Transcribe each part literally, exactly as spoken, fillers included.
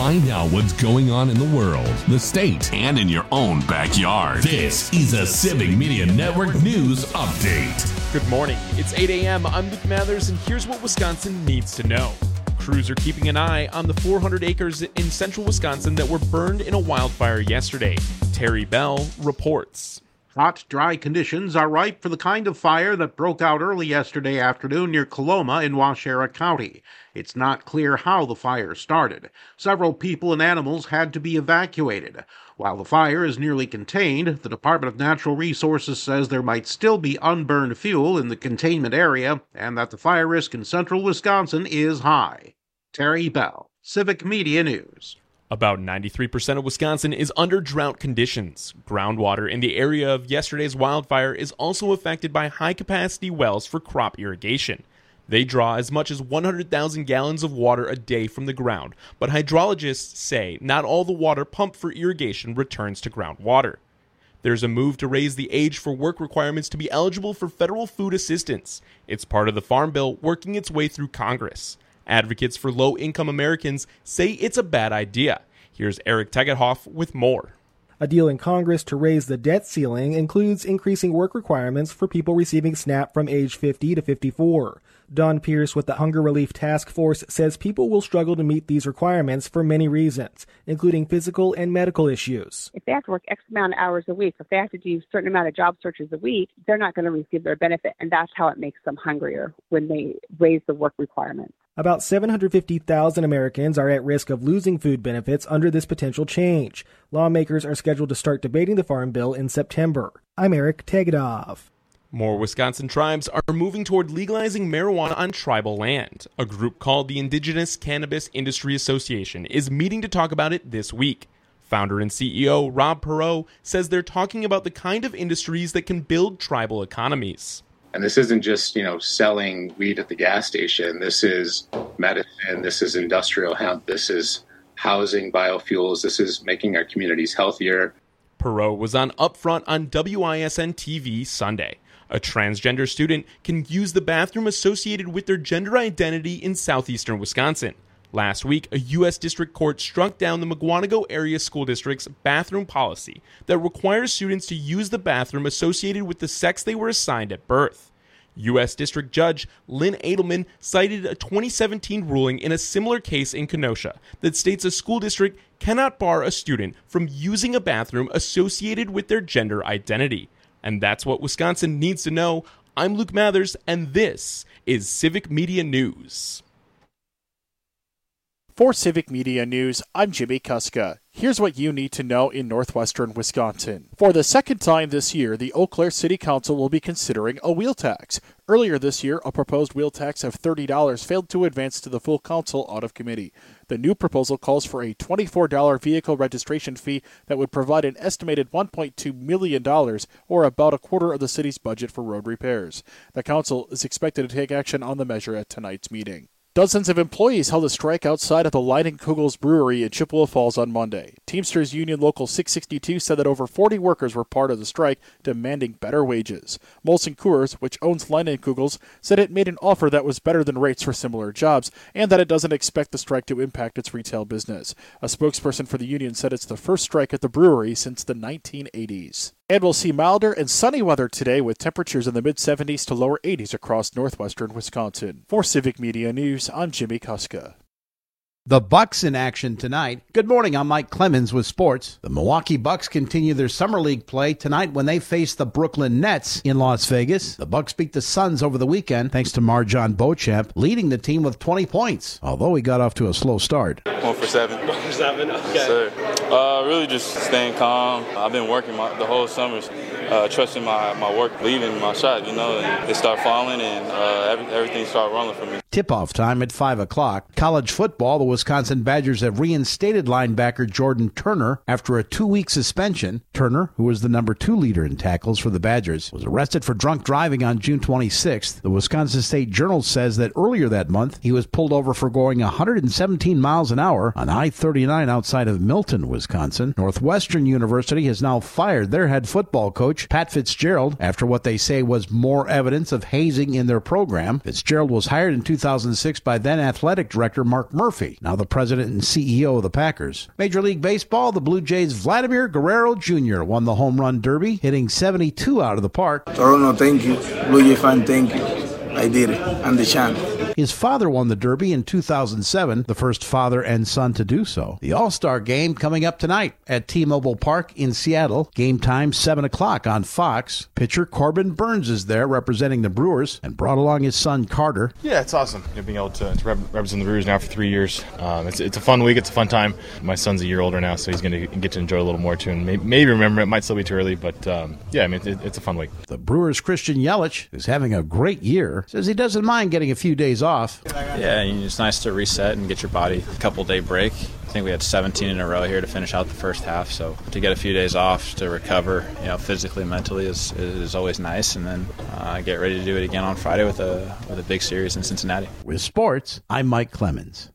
Find out what's going on in the world, the state, and in your own backyard. This is a Civic Media Network News Update. Good morning. It's eight a.m. I'm Luke Mathers, and here's what Wisconsin needs to know. Crews are keeping an eye on the four hundred acres in central Wisconsin that were burned in a wildfire yesterday. Terry Bell reports. Hot, dry conditions are ripe for the kind of fire that broke out early yesterday afternoon near Coloma in Waushara County. It's not clear how the fire started. Several people and animals had to be evacuated. While the fire is nearly contained, the Department of Natural Resources says there might still be unburned fuel in the containment area and that the fire risk in central Wisconsin is high. Terry Bell, Civic Media News. About ninety-three percent of Wisconsin is under drought conditions. Groundwater in the area of yesterday's wildfire is also affected by high-capacity wells for crop irrigation. They draw as much as one hundred thousand gallons of water a day from the ground, but hydrologists say not all the water pumped for irrigation returns to groundwater. There's a move to raise the age for work requirements to be eligible for federal food assistance. It's part of the Farm Bill working its way through Congress. Advocates for low-income Americans say it's a bad idea. Here's Eric Tegethoff with more. A deal in Congress to raise the debt ceiling includes increasing work requirements for people receiving SNAP from age fifty to fifty-four. Don Pierce with the Hunger Relief Task Force says people will struggle to meet these requirements for many reasons, including physical and medical issues. If they have to work X amount of hours a week, if they have to do a certain amount of job searches a week, they're not going to receive their benefit, and that's how it makes them hungrier when they raise the work requirements. About seven hundred fifty thousand Americans are at risk of losing food benefits under this potential change. Lawmakers are scheduled to start debating the Farm Bill in September. I'm Eric Tegethoff. More Wisconsin tribes are moving toward legalizing marijuana on tribal land. A group called the Indigenous Cannabis Industry Association is meeting to talk about it this week. Founder and C E O Rob Perot says they're talking about the kind of industries that can build tribal economies. And this isn't just, you know, selling weed at the gas station. This is medicine. This is industrial hemp. This is housing, biofuels. This is making our communities healthier. Perot was on Upfront on W I S N T V Sunday. A transgender student can use the bathroom associated with their gender identity in southeastern Wisconsin. Last week, a U S district court struck down the Mukwonago Area School District's bathroom policy that requires students to use the bathroom associated with the sex they were assigned at birth. U S District Judge Lynn Edelman cited a twenty seventeen ruling in a similar case in Kenosha that states a school district cannot bar a student from using a bathroom associated with their gender identity. And that's what Wisconsin needs to know. I'm Luke Mathers, and this is Civic Media News. For Civic Media News, I'm Jimmy Kuska. Here's what you need to know in northwestern Wisconsin. For the second time this year, the Eau Claire City Council will be considering a wheel tax. Earlier this year, a proposed wheel tax of thirty dollars failed to advance to the full council out of committee. The new proposal calls for a twenty-four dollars vehicle registration fee that would provide an estimated one point two million dollars, or about a quarter of the city's budget for road repairs. The council is expected to take action on the measure at tonight's meeting. Dozens of employees held a strike outside of the Leinenkugels Brewery in Chippewa Falls on Monday. Teamsters Union Local six sixty-two said that over forty workers were part of the strike, demanding better wages. Molson Coors, which owns Leinenkugels, said it made an offer that was better than rates for similar jobs, and that it doesn't expect the strike to impact its retail business. A spokesperson for the union said it's the first strike at the brewery since the nineteen eighties. And we'll see milder and sunny weather today with temperatures in the mid-seventies to lower eighties across northwestern Wisconsin. For Civic Media News, I'm Jimmy Kuska. The Bucks in action tonight. Good morning, I'm Mike Clemens with sports. The Milwaukee Bucks continue their summer league play tonight when they face the Brooklyn Nets in Las Vegas. The Bucks beat the Suns over the weekend thanks to Marjon Beauchamp, leading the team with twenty points, although he got off to a slow start. One for seven. One for seven, okay. Yes, sir. Uh, really just staying calm. I've been working my, the whole summer, uh, trusting my, my work, leaving my shot, you know, and it started falling and uh, every, everything started rolling for me. Tip-off time at five o'clock. College football, the Wisconsin Badgers have reinstated linebacker Jordan Turner after a two-week suspension. Turner, who was the number two leader in tackles for the Badgers, was arrested for drunk driving on June twenty-sixth. The Wisconsin State Journal says that earlier that month, he was pulled over for going one hundred seventeen miles an hour on I thirty-nine outside of Milton, Wisconsin. Northwestern University has now fired their head football coach, Pat Fitzgerald, after what they say was more evidence of hazing in their program. Fitzgerald was hired in two thousand six by then athletic director Mark Murphy, now the president and C E O of the Packers. Major League Baseball, the Blue Jays' Vladimir Guerrero Junior won the home run derby, hitting seventy-two out of the park. Toronto, thank you. Blue Jay fan, thank you. I did it. I'm the champ. His father won the Derby in two thousand seven, the first father and son to do so. The All-Star Game coming up tonight at T-Mobile Park in Seattle. Game time seven o'clock on Fox. Pitcher Corbin Burns is there representing the Brewers and brought along his son Carter. Yeah, it's awesome you know, being able to, to rep- represent the Brewers now for three years. Um, it's, it's a fun week. It's a fun time. My son's a year older now, so he's going to get to enjoy a little more too. And maybe, maybe remember, it might still be too early, but um, yeah, I mean, it, it's a fun week. The Brewers' Christian Yelich is having a great year. Says he doesn't mind getting a few days off. Yeah, it's nice to reset and get your body a couple day break. I think we had seventeen in a row here to finish out the first half, so to get a few days off to recover, you know, physically, mentally is is always nice, and then uh, get ready to do it again on Friday with a with a big series in Cincinnati. With sports, I'm Mike Clemens.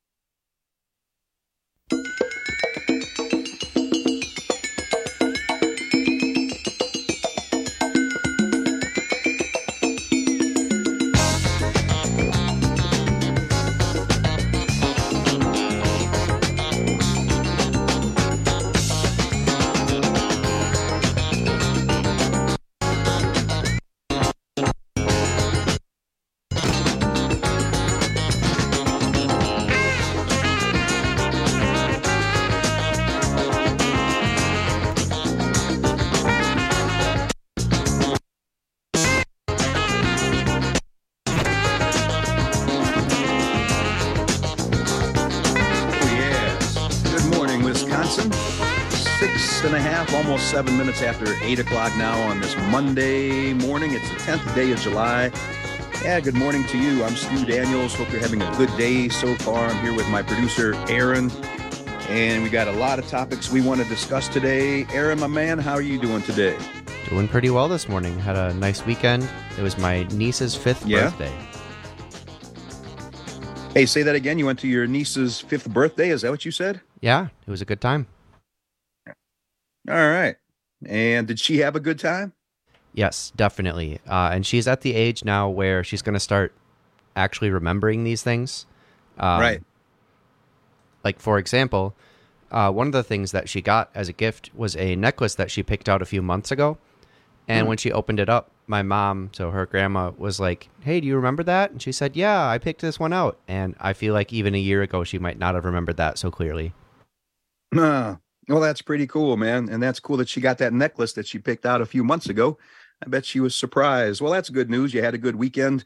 Almost seven minutes after eight o'clock now on this Monday morning. It's the tenth day of July. Yeah, good morning to you. I'm Stu Daniels. Hope you're having a good day so far. I'm here with my producer, Aaron, and we got a lot of topics we want to discuss today. Aaron, my man, how are you doing today? Doing pretty well this morning. Had a nice weekend. It was my niece's fifth yeah. birthday. Hey, say that again. You went to your niece's fifth birthday. Is that what you said? Yeah, it was a good time. All right. And did she have a good time? Yes, definitely. Uh, and she's at the age now where she's going to start actually remembering these things. Um, right. Like, for example, uh, one of the things that she got as a gift was a necklace that she picked out a few months ago. And mm. when she opened it up, my mom, so her grandma, was like, hey, do you remember that? And she said, yeah, I picked this one out. And I feel like even a year ago, she might not have remembered that so clearly. Uh, well, that's pretty cool, man. And that's cool that she got that necklace that she picked out a few months ago. I bet she was surprised. Well, that's good news. You had a good weekend.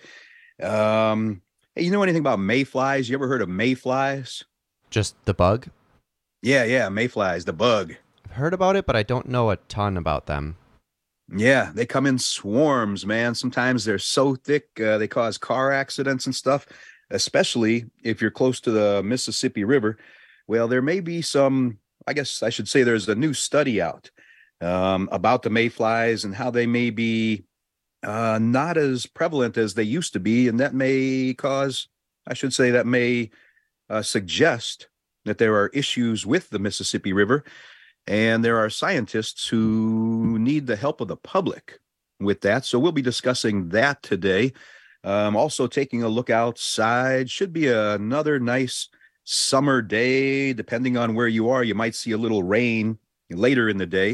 Um, hey, you know anything about mayflies? You ever heard of mayflies? Just the bug? Yeah, yeah, mayflies, the bug. I've heard about it, but I don't know a ton about them. Yeah, they come in swarms, man. Sometimes they're so thick, uh, they cause car accidents and stuff, especially if you're close to the Mississippi River. Well, there may be some, I guess I should say there's a new study out um, about the mayflies and how they may be uh, not as prevalent as they used to be. And that may cause, I should say, that may uh, suggest that there are issues with the Mississippi River. And there are scientists who need the help of the public with that. So we'll be discussing that today. Um, also taking a look outside. Should be another nice summer day. Depending on where you are, you might see a little rain later in the day.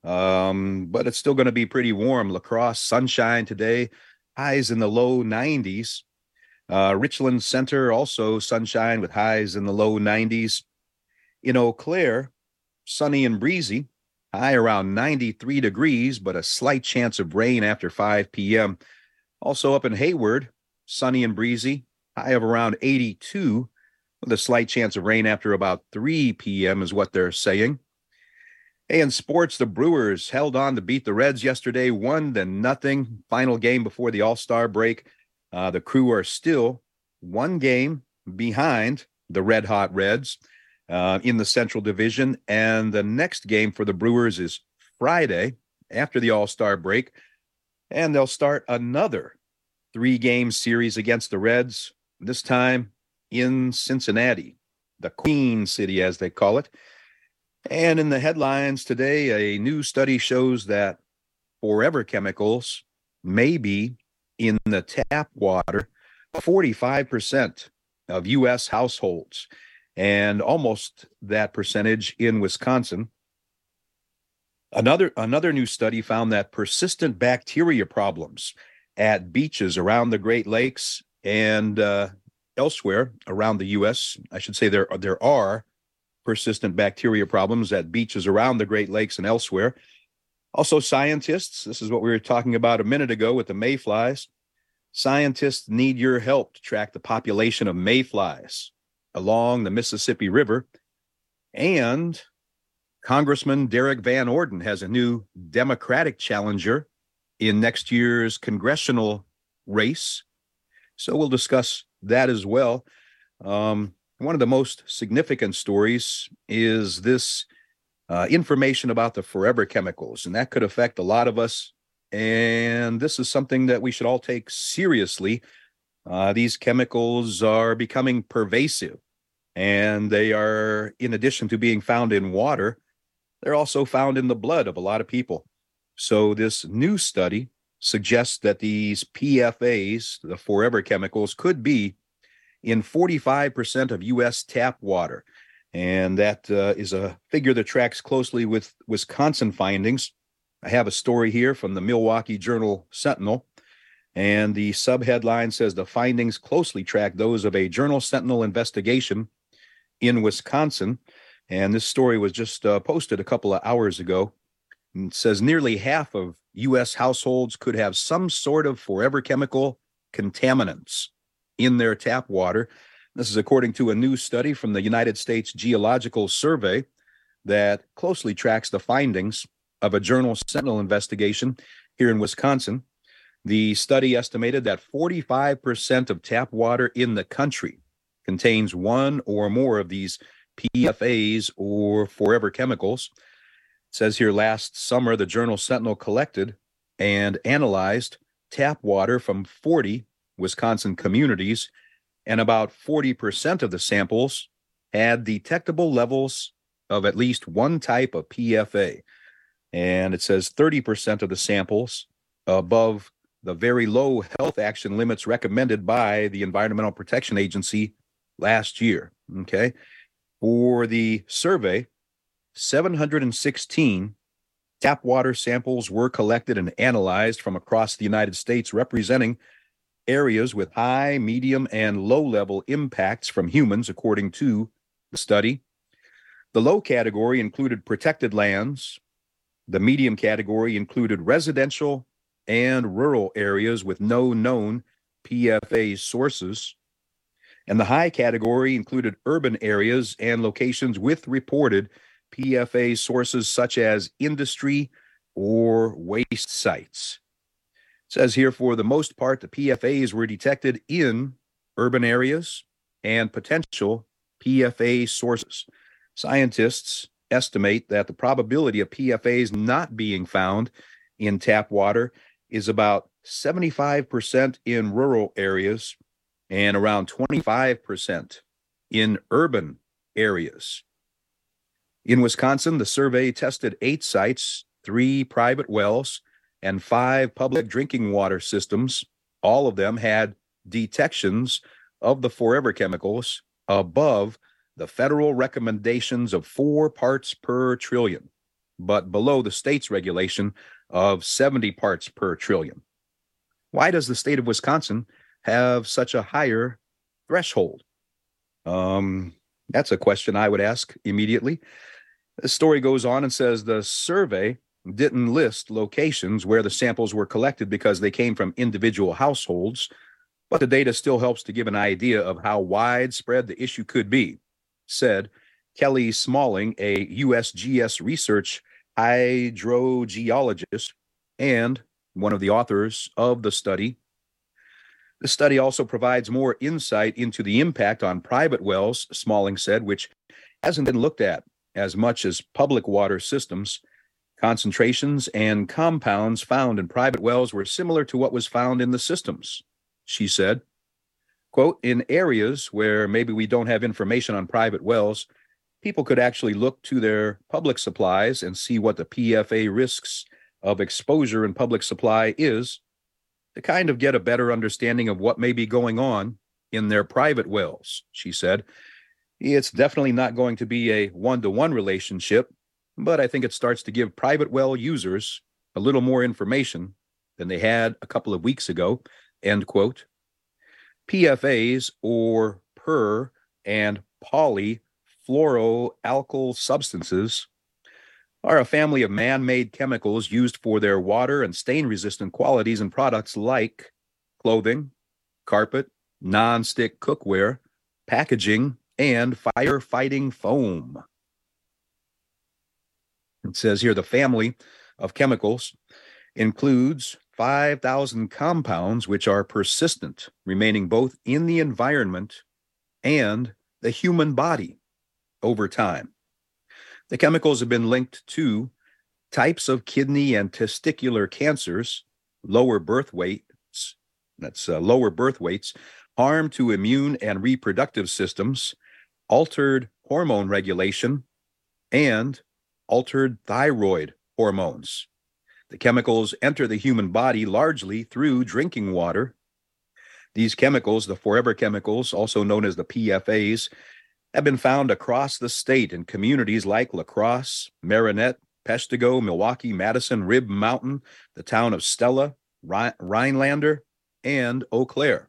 Um, but it's still going to be pretty warm. La Crosse, sunshine today. Highs in the low nineties. Uh, Richland Center, also sunshine with highs in the low nineties. In Eau Claire, sunny and breezy, high around ninety-three degrees, but a slight chance of rain after five p.m. Also up in Hayward, sunny and breezy, high of around eighty-two, with a slight chance of rain after about three p.m. is what they're saying. Hey, in sports, the Brewers held on to beat the Reds yesterday, one to nothing. Final game before the All-Star break. Uh, the Crew are still one game behind the Red Hot Reds Uh, in the Central Division. And the next game for the Brewers is Friday after the All-Star break. And they'll start another three-game series against the Reds, this time in Cincinnati, the Queen City, as they call it. And in the headlines today, a new study shows that forever chemicals may be in the tap water forty-five percent of U S households, and almost that percentage in Wisconsin. Another, another new study found that persistent bacteria problems at beaches around the Great Lakes and uh, elsewhere around the U S, I should say there, there are persistent bacteria problems at beaches around the Great Lakes and elsewhere. Also, scientists, this is what we were talking about a minute ago with the mayflies. Scientists need your help to track the population of mayflies along the Mississippi River. And Congressman Derek Van Orden has a new Democratic challenger in next year's congressional race. So we'll discuss that as well. Um, one of the most significant stories is this uh, information about the forever chemicals, and that could affect a lot of us. And this is something that we should all take seriously. Uh, these chemicals are becoming pervasive, and they are, in addition to being found in water, they're also found in the blood of a lot of people. So this new study suggests that these P F As, the forever chemicals, could be in forty-five percent of U S tap water. And that uh, is a figure that tracks closely with Wisconsin findings. I have a story here from the Milwaukee Journal Sentinel, and the subheadline says the findings closely track those of a Journal Sentinel investigation in Wisconsin. And this story was just uh, posted a couple of hours ago. And it says nearly half of U S households could have some sort of forever chemical contaminants in their tap water. This is according to a new study from the United States Geological Survey that closely tracks the findings of a Journal Sentinel investigation here in Wisconsin. The study estimated that forty-five percent of tap water in the country contains one or more of these P F As or forever chemicals. It says here last summer, the Journal Sentinel collected and analyzed tap water from forty Wisconsin communities, and about forty percent of the samples had detectable levels of at least one type of P F A. And it says thirty percent of the samples above the very low health action limits recommended by the Environmental Protection Agency last year. Okay. For the survey, seven hundred sixteen tap water samples were collected and analyzed from across the United States, representing areas with high, medium, and low-level impacts from humans, according to the study. The low category included protected lands. The medium category included residential and rural areas with no known P F A sources. And the high category included urban areas and locations with reported P F A sources such as industry or waste sites. It says here, for the most part, the P F As were detected in urban areas and potential P F A sources. Scientists estimate that the probability of P F As not being found in tap water is about seventy-five percent in rural areas and around twenty-five percent in urban areas. In Wisconsin, the survey tested eight sites, three private wells, and five public drinking water systems. All of them had detections of the forever chemicals above the federal recommendations of four parts per trillion, but below the state's regulation of seventy parts per trillion. Why does the state of Wisconsin have such a higher threshold? Um, that's a question I would ask immediately. The story goes on and says the survey didn't list locations where the samples were collected because they came from individual households, but the data still helps to give an idea of how widespread the issue could be, said Kelly Smalling, a U S G S research hydrogeologist and one of the authors of the study. The study also provides more insight into the impact on private wells, Smalling said, which hasn't been looked at as much as public water systems. Concentrations and compounds found in private wells were similar to what was found in the systems, she said. Quote, in areas where maybe we don't have information on private wells, people could actually look to their public supplies and see what the P F A risks of exposure in public supply is. to kind of get a better understanding of what may be going on in their private wells, she said. It's definitely not going to be a one-to-one relationship, but I think it starts to give private well users a little more information than they had a couple of weeks ago, end quote. P F As, or per and polyfluoroalkyl substances, are a family of man-made chemicals used for their water and stain-resistant qualities in products like clothing, carpet, non-stick cookware, packaging, and firefighting foam. It says here the family of chemicals includes five thousand compounds which are persistent, remaining both in the environment and the human body over time. The chemicals have been linked to types of kidney and testicular cancers, lower birth weights, that's uh, lower birth weights, harm to immune and reproductive systems, altered hormone regulation, and altered thyroid hormones. The chemicals enter the human body largely through drinking water. These chemicals, the forever chemicals, also known as the P F As, have been found across the state in communities like La Crosse, Marinette, Peshtigo, Milwaukee, Madison, Rib Mountain, the town of Stella, Rhinelander, and Eau Claire.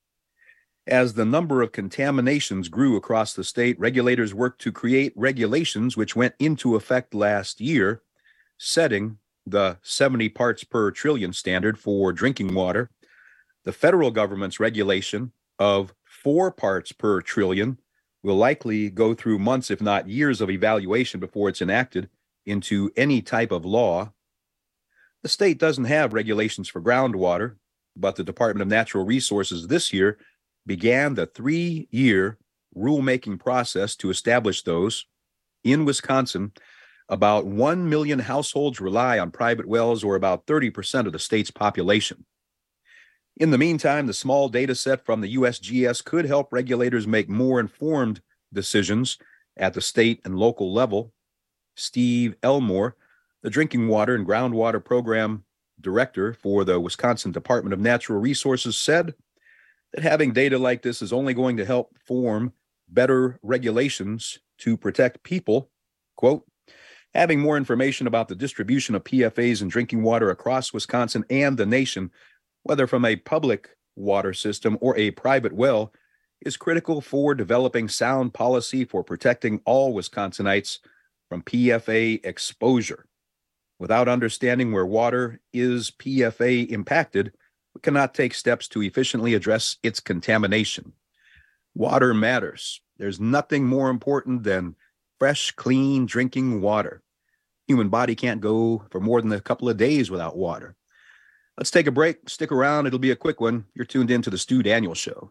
As the number of contaminations grew across the state, regulators worked to create regulations which went into effect last year, setting the seventy parts per trillion standard for drinking water. The federal government's regulation of four parts per trillion will likely go through months, if not years, of evaluation before it's enacted into any type of law. The state doesn't have regulations for groundwater, but the Department of Natural Resources this year began the three-year rulemaking process to establish those. In Wisconsin, about one million households rely on private wells, or about thirty percent of the state's population. In the meantime, the small data set from the U S G S could help regulators make more informed decisions at the state and local level. Steve Elmore, the Drinking Water and Groundwater Program Director for the Wisconsin Department of Natural Resources, said that having data like this is only going to help form better regulations to protect people. Quote, having more information about the distribution of P F As in drinking water across Wisconsin and the nation, whether from a public water system or a private well, is critical for developing sound policy for protecting all Wisconsinites from P F A exposure. Without understanding where water is P F A impacted, we cannot take steps to efficiently address its contamination. Water matters. There's nothing more important than fresh, clean drinking water. Human body can't go for more than a couple of days without water. Let's take a break. Stick around. It'll be a quick one. You're tuned in to the Stu Daniels Show.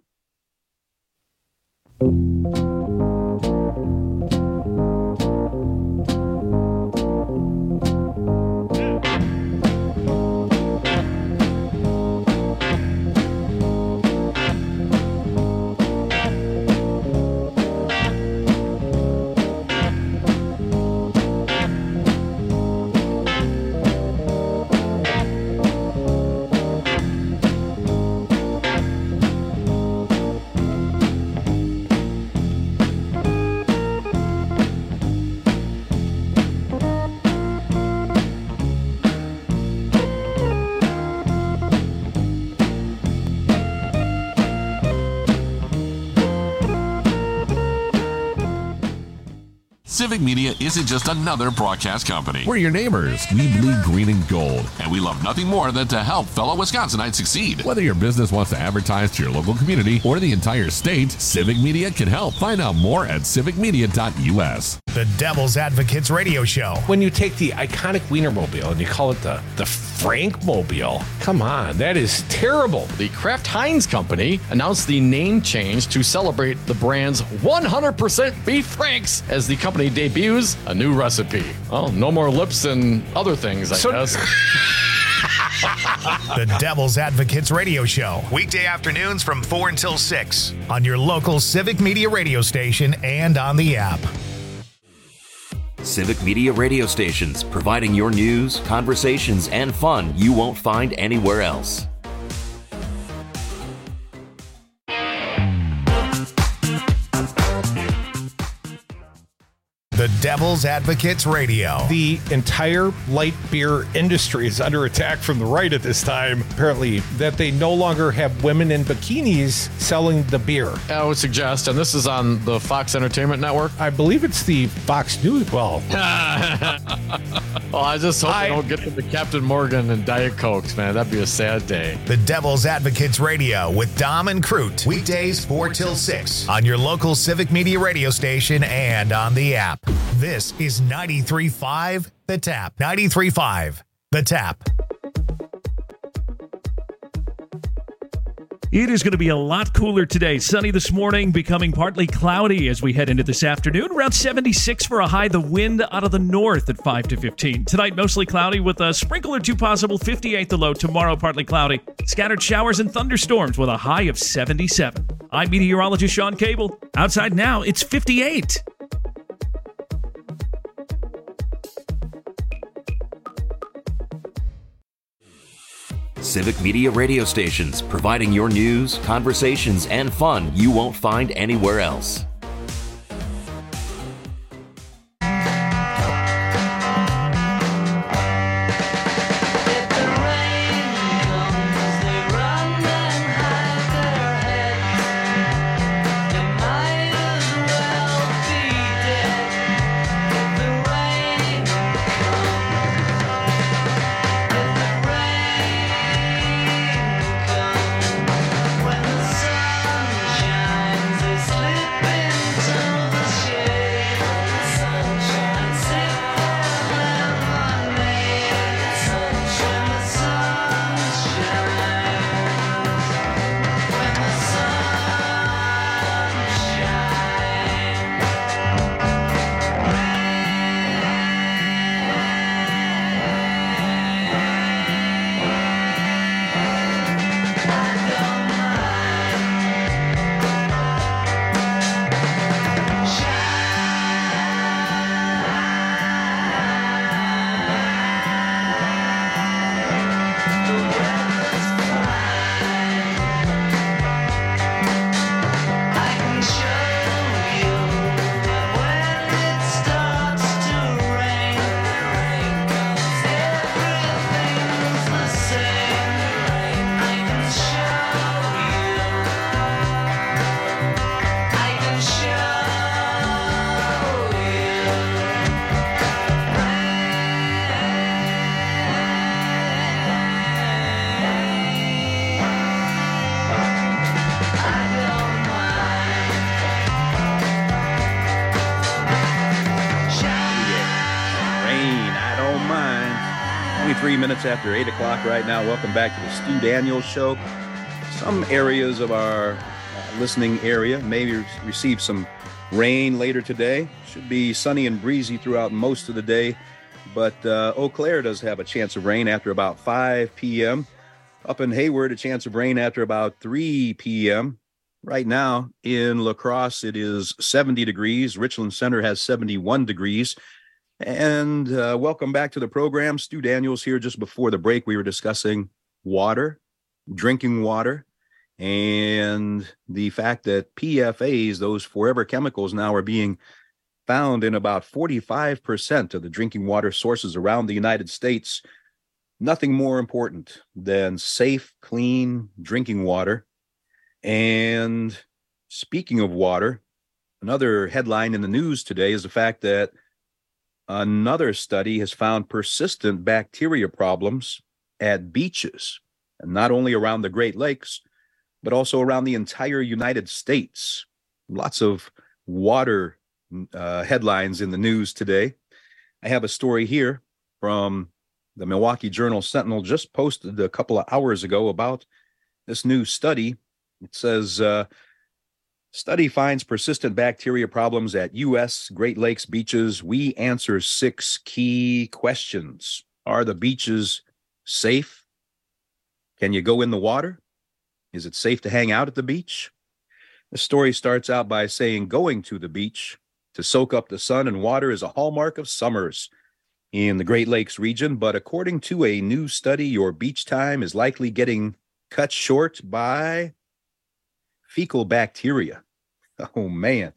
Civic Media isn't just another broadcast company. We're your neighbors. We bleed green and gold, and we love nothing more than to help fellow Wisconsinites succeed. Whether your business wants to advertise to your local community or the entire state, Civic Media can help. Find out more at civic media dot u s. The Devil's Advocates Radio Show. When you take the iconic Wienermobile and you call it the, the Frankmobile, come on, that is terrible. The Kraft Heinz Company announced the name change to celebrate the brand's one hundred percent beef Franks as the company debuts a new recipe. Well, no more lips and other things, I so- guess. The Devil's Advocates Radio Show. Weekday afternoons from four until six on your local Civic Media radio station and on the app. Civic Media radio stations, providing your news, conversations, and fun you won't find anywhere else. The Devil's Advocates Radio. The entire light beer industry is under attack from the right at this time, apparently, that they no longer have women in bikinis selling the beer. I would suggest, and this is on the Fox Entertainment Network. I believe it's the Fox News. Well, well I just hope I, they don't get to the Captain Morgan and Diet Cokes, man. That'd be a sad day. The Devil's Advocates Radio with Dom and Crute. Weekdays four till six on your local Civic Media radio station and on the app. This is ninety-three point five The Tap. ninety-three point five The Tap. It is going to be a lot cooler today. Sunny this morning, becoming partly cloudy as we head into this afternoon. Around seventy-six for a high. The wind out of the north at five to fifteen. Tonight, mostly cloudy with a sprinkle or two possible. fifty-eight the low. Tomorrow, partly cloudy. Scattered showers and thunderstorms with a high of seventy-seven. I'm meteorologist Sean Cable. Outside now, it's fifty-eight. Civic Media radio stations, providing your news, conversations, and fun you won't find anywhere else. Minutes after eight o'clock right now. Welcome back to the Stu Daniels Show. Some areas of our uh, listening area may re- receive some rain later today. Should be sunny and breezy throughout most of the day, but uh, Eau Claire does have a chance of rain after about five p.m. Up in Hayward, a chance of rain after about three p.m. Right now in La Crosse, it is seventy degrees. Richland Center has seventy-one degrees. And uh, welcome back to the program. Stu Daniels here. Just before the break, we were discussing water, drinking water, and the fact that P F As, those forever chemicals, now are being found in about forty-five percent of the drinking water sources around the United States. Nothing more important than safe, clean drinking water. And speaking of water, another headline in the news today is the fact that another study has found persistent bacteria problems at beaches, and not only around the Great Lakes, but also around the entire United States. Lots of water uh, headlines in the news today. I have a story here from the Milwaukee Journal Sentinel, just posted a couple of hours ago about this new study. It says, uh, study finds persistent bacteria problems at U S Great Lakes beaches. We answer six key questions. Are the beaches safe? Can you go in the water? Is it safe to hang out at the beach? The story starts out by saying going to the beach to soak up the sun and water is a hallmark of summers in the Great Lakes region. But according to a new study, your beach time is likely getting cut short by fecal bacteria. Oh, man.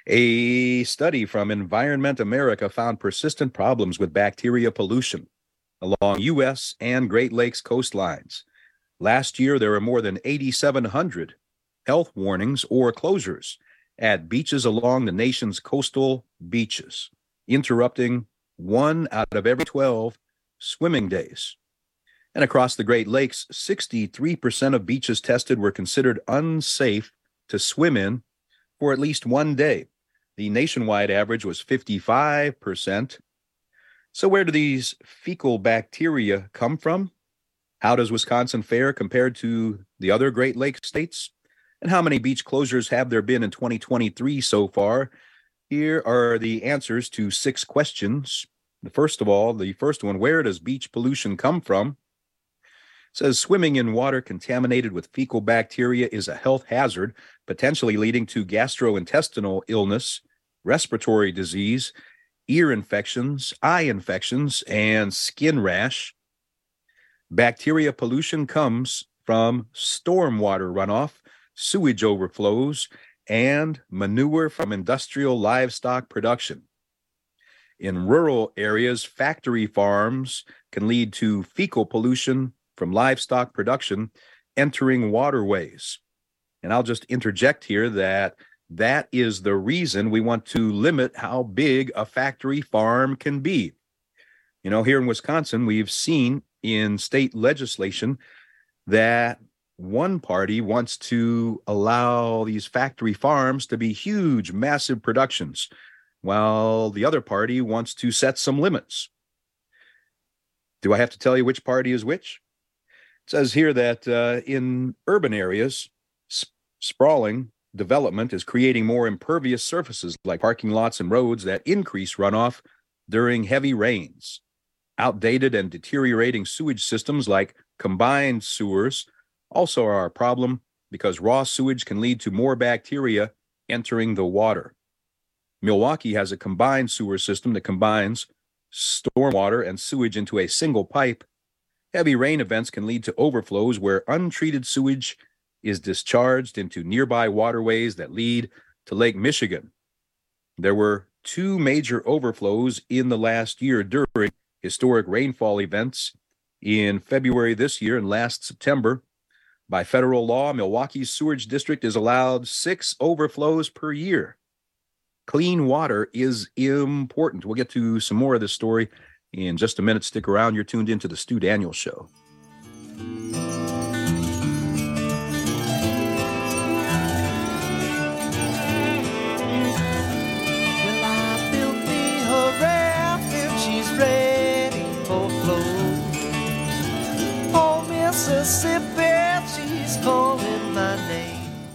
A study from Environment America found persistent problems with bacteria pollution along U S and Great Lakes coastlines. Last year, there were more than eighty-seven hundred health warnings or closures at beaches along the nation's coastal beaches, interrupting one out of every twelve swimming days. And across the Great Lakes, sixty-three percent of beaches tested were considered unsafe to swim in for at least one day. The nationwide average was fifty-five percent. So where do these fecal bacteria come from? How does Wisconsin fare compared to the other Great Lakes states? And how many beach closures have there been in twenty twenty-three so far? Here are the answers to six questions. First of all, the first one, where does beach pollution come from? It says swimming in water contaminated with fecal bacteria is a health hazard, potentially leading to gastrointestinal illness, respiratory disease, ear infections, eye infections, and skin rash. Bacteria pollution comes from stormwater runoff, sewage overflows, and manure from industrial livestock production. In rural areas, factory farms can lead to fecal pollution from livestock production entering waterways. And I'll just interject here that that is the reason we want to limit how big a factory farm can be. You know, here in Wisconsin, we've seen in state legislation that one party wants to allow these factory farms to be huge, massive productions, while the other party wants to set some limits. Do I have to tell you which party is which? It says here that uh, in urban areas, sp- sprawling development is creating more impervious surfaces like parking lots and roads that increase runoff during heavy rains. Outdated and deteriorating sewage systems like combined sewers also are a problem because raw sewage can lead to more bacteria entering the water. Milwaukee has a combined sewer system that combines stormwater and sewage into a single pipe. Heavy rain events can lead to overflows where untreated sewage is discharged into nearby waterways that lead to Lake Michigan. There were two major overflows in the last year during historic rainfall events in February this year and last September. By federal law, Milwaukee's sewage district is allowed six overflows per year. Clean water is important. We'll get to some more of this story in just a minute. Stick around. You're tuned into the Stu Daniels Show. Mississippi, she's calling my name.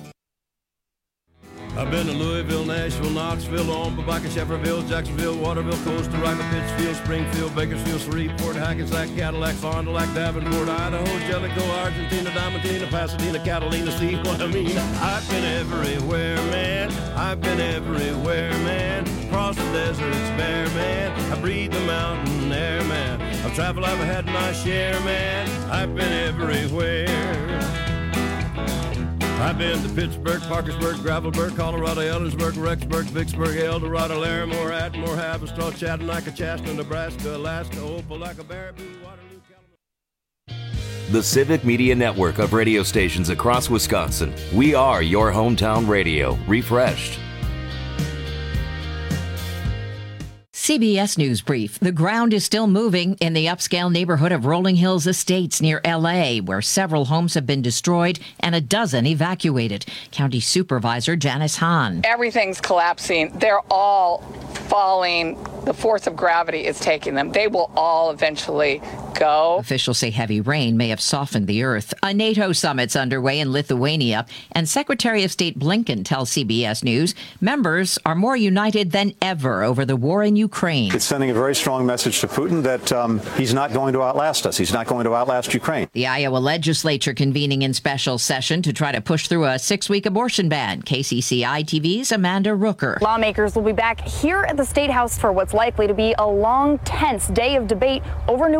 I've been to Louisville, Nashville, Knoxville, Omaha, Shefferville, Jacksonville, Waterville, Costa Rica, Pittsfield, Springfield, Bakersfield, Shreveport, Hackensack, Cadillac, Fond du Lac, Davenport, Idaho, Jellicoe, Argentina, Diamantina, Pasadena, Catalina, see what I mean? I've been everywhere, man. I've been everywhere, man. Across the deserts bare, man. I breathe the mountain air, man. I've traveled, I've had my share, man. I've been everywhere. I've been to Pittsburgh, Parkersburg, Gravelburg, Colorado, Ellensburg, Rexburg, Vicksburg, Eldorado, Larimore, Atmore, Haverstraw, Chattanooga, Chaska, Nebraska, Alaska, Opelika, Baraboo, Waterloo, Kalamazoo. The Civic Media Network of radio stations across Wisconsin. We are your hometown radio, refreshed. C B S News Brief. The ground is still moving in the upscale neighborhood of Rolling Hills Estates near L A, where several homes have been destroyed and a dozen evacuated. County Supervisor Janice Hahn. Everything's collapsing. They're all falling. The force of gravity is taking them. They will all eventually go. Officials say heavy rain may have softened the earth. A NATO summit's underway in Lithuania, and Secretary of State Blinken tells C B S News members are more united than ever over the war in Ukraine. It's sending a very strong message to Putin that um, he's not going to outlast us. He's not going to outlast Ukraine. The Iowa legislature convening in special session to try to push through a six-week abortion ban. K C C I T V's Amanda Rooker. Lawmakers will be back here at the State House for what's likely to be a long, tense day of debate over new abortion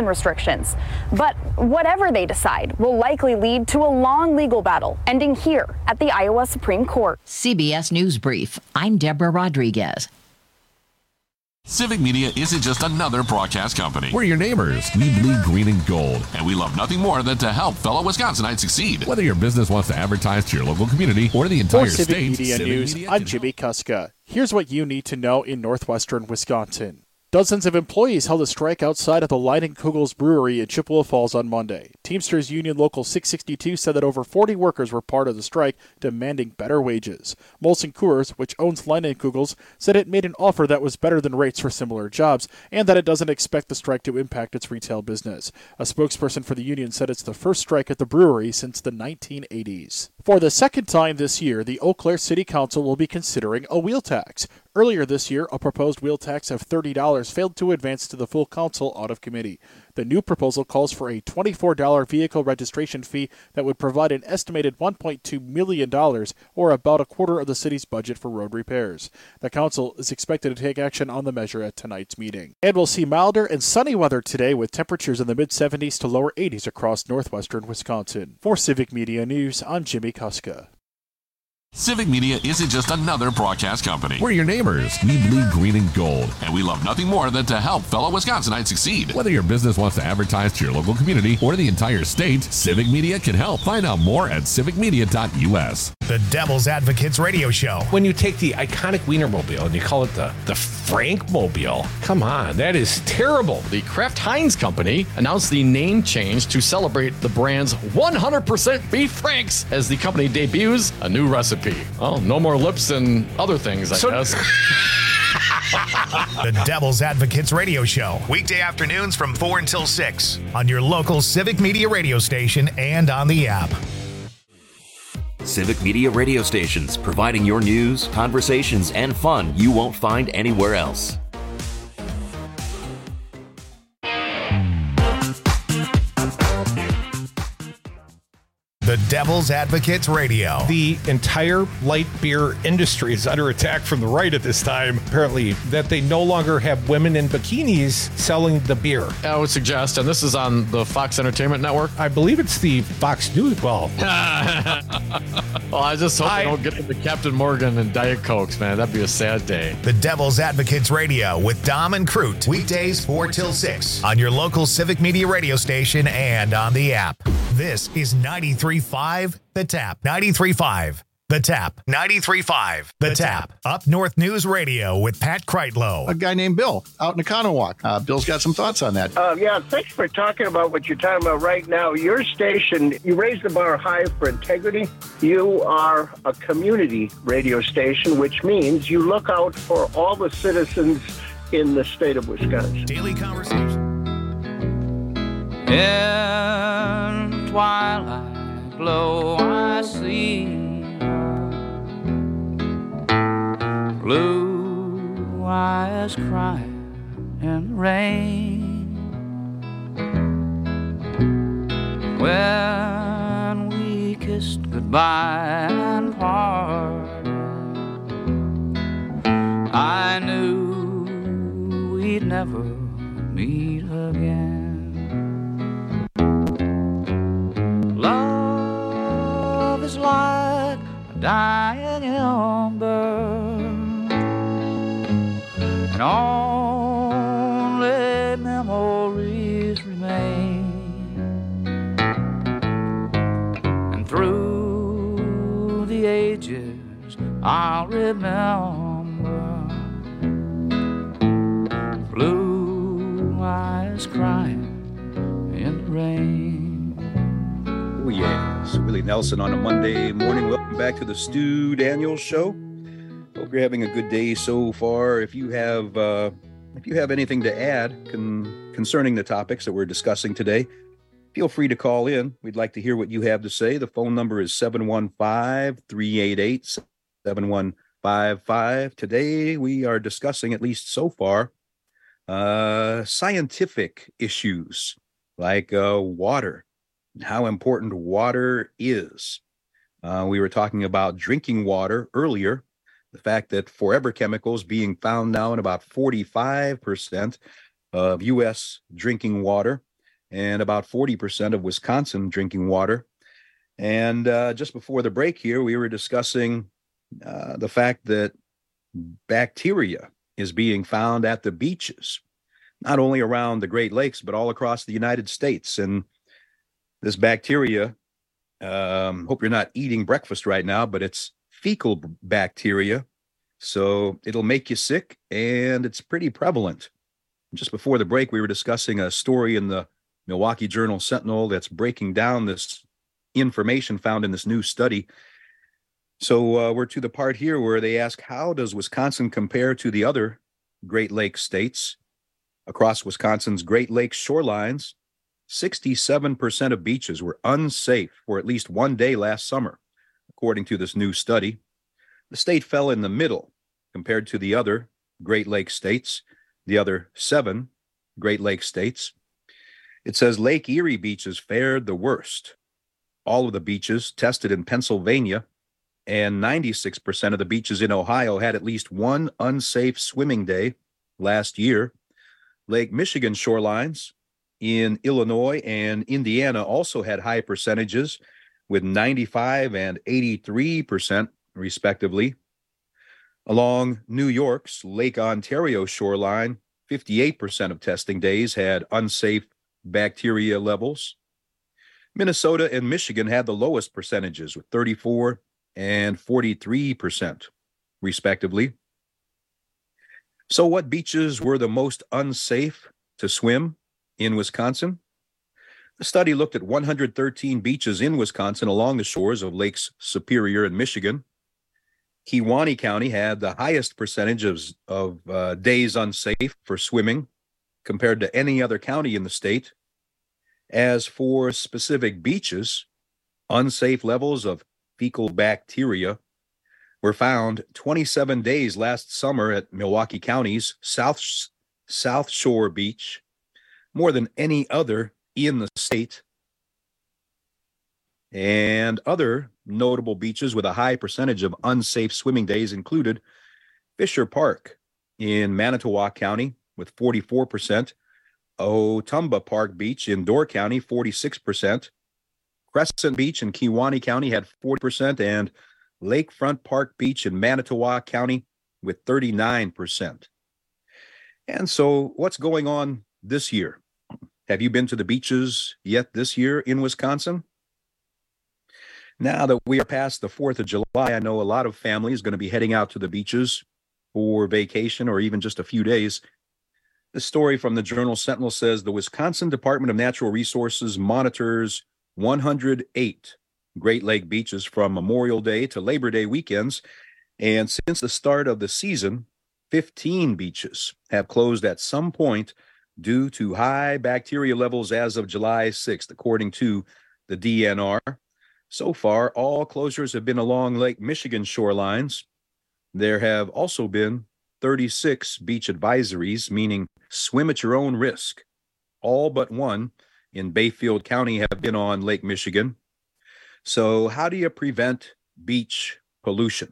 time restrictions. But whatever they decide will likely lead to a long legal battle, ending here at the Iowa Supreme Court. C B S News Brief. I'm Deborah Rodriguez. Civic Media isn't just another broadcast company. We're your neighbors. We bleed green and gold, and we love nothing more than to help fellow Wisconsinites succeed. Whether your business wants to advertise to your local community or the entire For Civic state, Media Civic News, Media I'm Jimmy Kuska. Here's what you need to know in northwestern Wisconsin. Dozens of employees held a strike outside of the Leinenkugel's Brewery in Chippewa Falls on Monday. Teamsters Union Local six sixty-two said that over forty workers were part of the strike, demanding better wages. Molson Coors, which owns Leinenkugel's, said it made an offer that was better than rates for similar jobs, and that it doesn't expect the strike to impact its retail business. A spokesperson for the union said it's the first strike at the brewery since the nineteen eighties. For the second time this year, the Eau Claire City Council will be considering a wheel tax. Earlier this year, a proposed wheel tax of thirty dollars failed to advance to the full council out of committee. The new proposal calls for a twenty-four dollars vehicle registration fee that would provide an estimated one point two million dollars, or about a quarter of the city's budget for road repairs. The council is expected to take action on the measure at tonight's meeting. And we'll see milder and sunny weather today with temperatures in the mid seventies to lower eighties across northwestern Wisconsin. For Civic Media News, I'm Jimmy Kuska. Civic Media isn't just another broadcast company. We're your neighbors. We bleed green and gold, and we love nothing more than to help fellow Wisconsinites succeed. Whether your business wants to advertise to your local community or the entire state, Civic Media can help. Find out more at civic media dot u s. The Devil's Advocates Radio Show. When you take the iconic Wienermobile and you call it the, the Frankmobile, come on, that is terrible. The Kraft Heinz Company announced the name change to celebrate the brand's one hundred percent beef franks as the company debuts a new recipe. Well, no more lips and other things, I So- guess. The Devil's Advocates Radio Show. Weekday afternoons from four until six on your local Civic Media radio station and on the app. Civic Media radio stations, providing your news, conversations, and fun you won't find anywhere else. The Devil's Advocates Radio. The entire light beer industry is under attack from the right at this time, apparently, that they no longer have women in bikinis selling the beer. I would suggest, and this is on the Fox Entertainment Network. I believe it's the Fox News. Well, well, I just hope I- they don't get into Captain Morgan and Diet Cokes, man. That'd be a sad day. The Devil's Advocates Radio with Dom and Crute. Weekdays four till six on your local Civic Media radio station and on the app. This is ninety-three point five The Tap. ninety-three point five The Tap. ninety-three point five The Tap. Up North News Radio with Pat Kreitlow. A guy named Bill out in Economowoc. Uh, Bill's got some thoughts on that. Uh, yeah, thanks for talking about what you're talking about right now. Your station, you raise the bar high for integrity. You are a community radio station, which means you look out for all the citizens in the state of Wisconsin. Daily conversation. In twilight glow I see blue eyes crying in the rain. When we kissed goodbye and parted, I knew we'd never meet again. Love is like a dying ember, and only memories remain. And through the ages I'll remember blue eyes crying in the rain. Oh, yes. Willie Nelson on a Monday morning. Welcome back to the Stu Daniels Show. Hope you're having a good day so far. If you have uh, if you have anything to add con- concerning the topics that we're discussing today, feel free to call in. We'd like to hear what you have to say. The phone number is seven one five, three eight eight, seven one five five. Today we are discussing, at least so far, uh, scientific issues like uh, water. How important water is. Uh, we were talking about drinking water earlier, the fact that forever chemicals being found now in about forty-five percent of U S drinking water. and about forty percent of Wisconsin drinking water. And uh, just before the break here, we were discussing uh, the fact that bacteria is being found at the beaches, not only around the Great Lakes, but all across the United States. And this bacteria, um, hope you're not eating breakfast right now, but it's fecal bacteria. So it'll make you sick, and it's pretty prevalent. Just before the break, we were discussing a story in the Milwaukee Journal Sentinel that's breaking down this information found in this new study. So uh, we're to the part here where they ask, how does Wisconsin compare to the other Great Lakes states? Across Wisconsin's Great Lakes shorelines, sixty-seven percent of beaches were unsafe for at least one day last summer, according to this new study. The state fell in the middle compared to the other Great Lakes states, the other seven Great Lakes states. It says Lake Erie beaches fared the worst. All of the beaches tested in Pennsylvania and ninety-six percent of the beaches in Ohio had at least one unsafe swimming day last year. Lake Michigan shorelines in Illinois and Indiana also had high percentages with ninety-five and eighty-three percent respectively. Along New York's Lake Ontario shoreline, fifty-eight percent of testing days had unsafe bacteria levels. Minnesota and Michigan had the lowest percentages with thirty-four and forty-three percent, respectively. So what beaches were the most unsafe to swim in Wisconsin? The study looked at one hundred thirteen beaches in Wisconsin along the shores of Lakes Superior and Michigan. Kewaunee County had the highest percentage of, of uh, days unsafe for swimming compared to any other county in the state. As for specific beaches, unsafe levels of fecal bacteria were found twenty-seven days last summer at Milwaukee County's South, South Shore Beach, more than any other in the state. And other notable beaches with a high percentage of unsafe swimming days included Fisher Park in Manitowoc County with forty-four percent, Otumba Park Beach in Door County, forty-six percent, Crescent Beach in Kewaunee County had forty percent, and Lakefront Park Beach in Manitowoc County with thirty-nine percent. And so what's going on this year? Have you been to the beaches yet this year in Wisconsin? Now that we are past the fourth of July, I know a lot of families are going to be heading out to the beaches for vacation or even just a few days. The story from the Journal Sentinel says the Wisconsin Department of Natural Resources monitors one hundred eight Great Lake beaches from Memorial Day to Labor Day weekends. And since the start of the season, fifteen beaches have closed at some point due to high bacteria levels as of July sixth, according to the D N R. So far, all closures have been along Lake Michigan shorelines. There have also been thirty-six beach advisories, meaning swim at your own risk. All but one in Bayfield County have been on Lake Michigan. So how do you prevent beach pollution?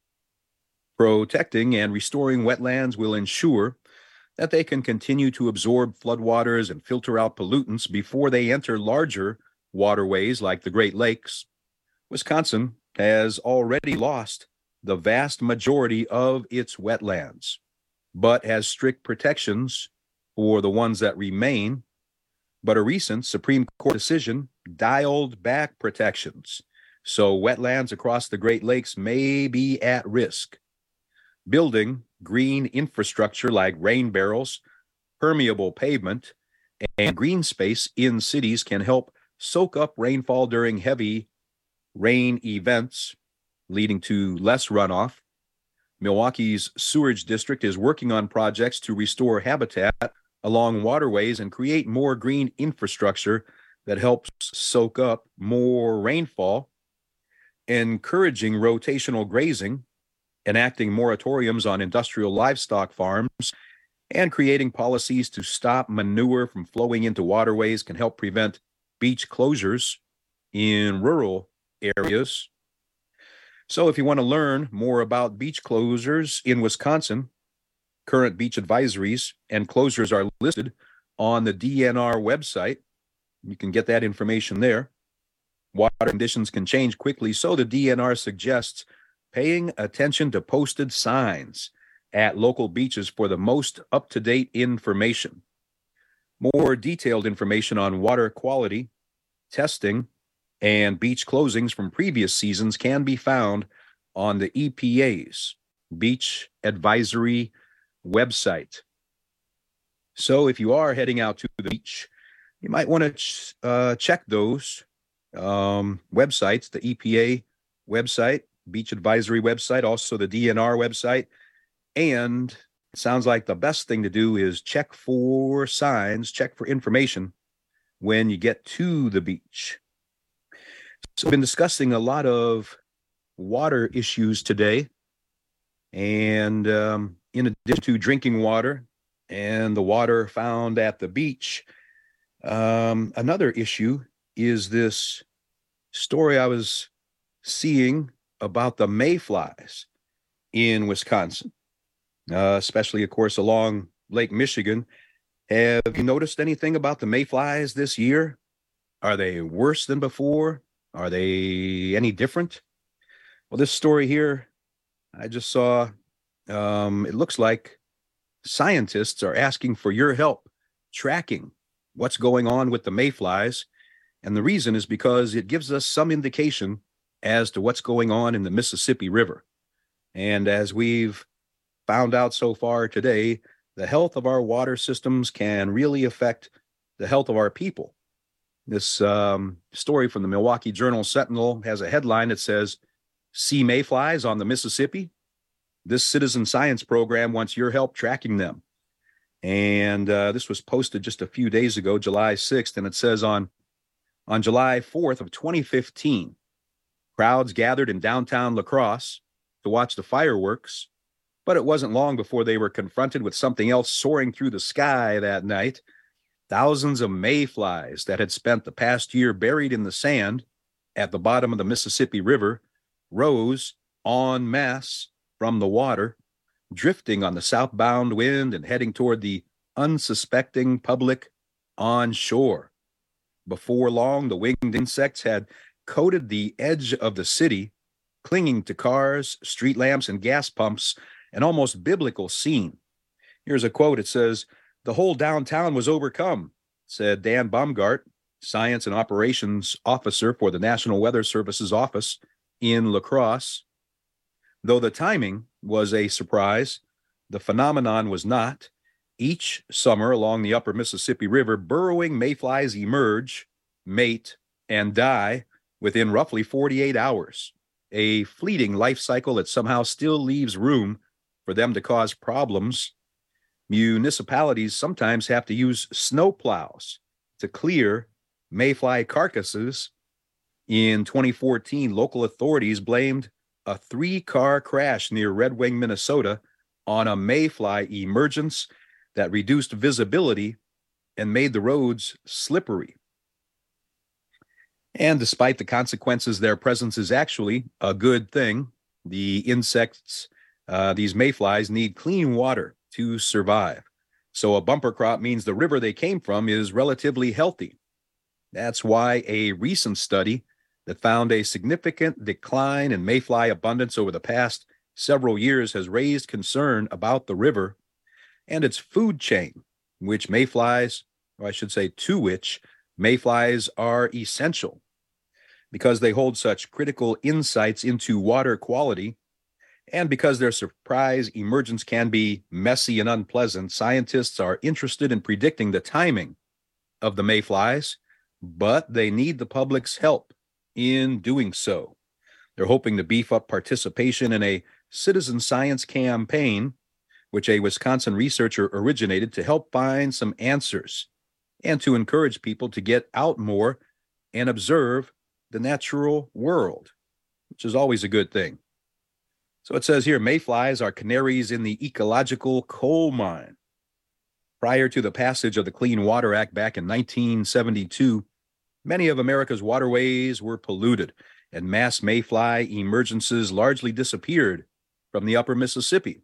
Protecting and restoring wetlands will ensure that they can continue to absorb floodwaters and filter out pollutants before they enter larger waterways like the Great Lakes. Wisconsin has already lost the vast majority of its wetlands, but has strict protections for the ones that remain. But a recent Supreme Court decision dialed back protections, so wetlands across the Great Lakes may be at risk. Building green infrastructure like rain barrels, permeable pavement, and green space in cities can help soak up rainfall during heavy rain events, leading to less runoff. Milwaukee's sewerage district is working on projects to restore habitat along waterways and create more green infrastructure that helps soak up more rainfall, encouraging rotational grazing, enacting moratoriums on industrial livestock farms, and creating policies to stop manure from flowing into waterways can help prevent beach closures in rural areas. So if you want to learn more about beach closures in Wisconsin, current beach advisories and closures are listed on the D N R website. You can get that information there. Water conditions can change quickly, so the D N R suggests paying attention to posted signs at local beaches for the most up-to-date information. More detailed information on water quality, testing, and beach closings from previous seasons can be found on the E P A's Beach Advisory website. So if you are heading out to the beach, you might want to ch- uh, check those um, websites, the E P A website, Beach Advisory website, also the D N R website. And it sounds like the best thing to do is check for signs, check for information when you get to the beach. So we've been discussing a lot of water issues today. And um, in addition to drinking water and the water found at the beach, um, another issue is this story I was seeing about the mayflies in Wisconsin, uh, especially, of course, along Lake Michigan. Have you noticed anything about the mayflies this year? Are they worse than before? Are they any different? Well, this story here, I just saw, um, it looks like scientists are asking for your help tracking what's going on with the mayflies. And the reason is because it gives us some indication as to what's going on in the Mississippi River. And as we've found out so far today, the health of our water systems can really affect the health of our people. This um, story from the Milwaukee Journal Sentinel has a headline that says, "See mayflies on the Mississippi? This citizen science program wants your help tracking them." And uh, this was posted just a few days ago, July sixth, and it says on, on July fourth of twenty fifteen, crowds gathered in downtown La Crosse to watch the fireworks, but it wasn't long before they were confronted with something else soaring through the sky that night. Thousands of mayflies that had spent the past year buried in the sand at the bottom of the Mississippi River rose en masse from the water, drifting on the southbound wind and heading toward the unsuspecting public on shore. Before long, the winged insects had coated the edge of the city, clinging to cars, street lamps, and gas pumps, an almost biblical scene. Here's a quote. It says, "The whole downtown was overcome," said Dan Baumgart, Science and Operations Officer for the National Weather Service's office in La Crosse. Though the timing was a surprise, the phenomenon was not. Each summer along the upper Mississippi River, burrowing mayflies emerge, mate, and die within roughly forty-eight hours, a fleeting life cycle that somehow still leaves room for them to cause problems. Municipalities sometimes have to use snow plows to clear mayfly carcasses. In twenty fourteen, local authorities blamed a three-car crash near Red Wing, Minnesota, on a mayfly emergence that reduced visibility and made the roads slippery. And despite the consequences, their presence is actually a good thing. The insects, uh, these mayflies, need clean water to survive. So a bumper crop means the river they came from is relatively healthy. That's why a recent study that found a significant decline in mayfly abundance over the past several years has raised concern about the river and its food chain, which mayflies, or I should say to which mayflies are essential. Because they hold such critical insights into water quality, and because their surprise emergence can be messy and unpleasant, scientists are interested in predicting the timing of the mayflies, but they need the public's help in doing so. They're hoping to beef up participation in a citizen science campaign, which a Wisconsin researcher originated, to help find some answers and to encourage people to get out more and observe the natural world, which is always a good thing. So it says here, mayflies are canaries in the ecological coal mine. Prior to the passage of the Clean Water Act back in nineteen seventy-two, many of America's waterways were polluted, and mass mayfly emergences largely disappeared from the upper Mississippi.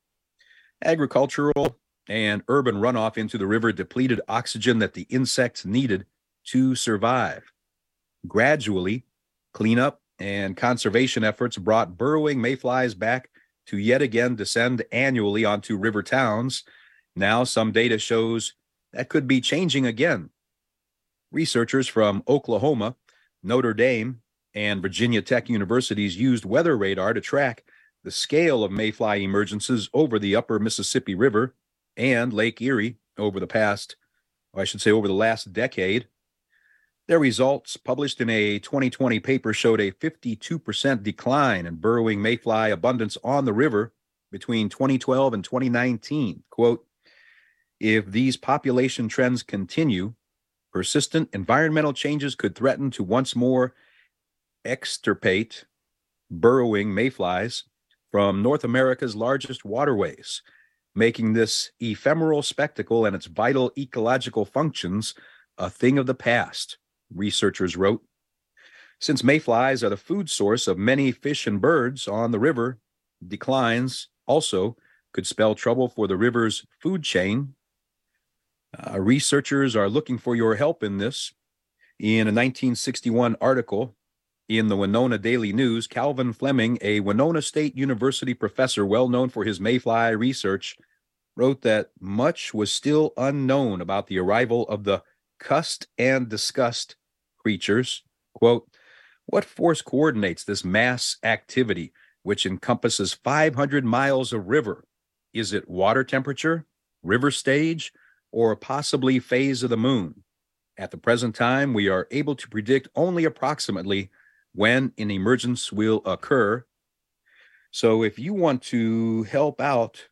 Agricultural and urban runoff into the river depleted oxygen that the insects needed to survive. Gradually, cleanup and conservation efforts brought burrowing mayflies back to yet again descend annually onto river towns. Now, some data shows that could be changing again. Researchers from Oklahoma, Notre Dame, and Virginia Tech universities used weather radar to track the scale of mayfly emergences over the upper Mississippi River and Lake Erie over the past, or I should say over the last decade. Their results, published in a twenty twenty paper, showed a fifty-two percent decline in burrowing mayfly abundance on the river between twenty twelve and twenty nineteen. Quote, if these population trends continue, persistent environmental changes could threaten to once more extirpate burrowing mayflies from North America's largest waterways, making this ephemeral spectacle and its vital ecological functions a thing of the past, researchers wrote. Since mayflies are the food source of many fish and birds on the river, declines also could spell trouble for the river's food chain. Uh, researchers are looking for your help in this. In a nineteen sixty-one article in the Winona Daily News, Calvin Fleming, a Winona State University professor well known for his mayfly research, wrote that much was still unknown about the arrival of the cussed and discussed creatures. Quote, what force coordinates this mass activity, which encompasses five hundred miles of river? Is it water temperature, river stage, or possibly phase of the moon? At the present time, we are able to predict only approximately when an emergence will occur. So if you want to help out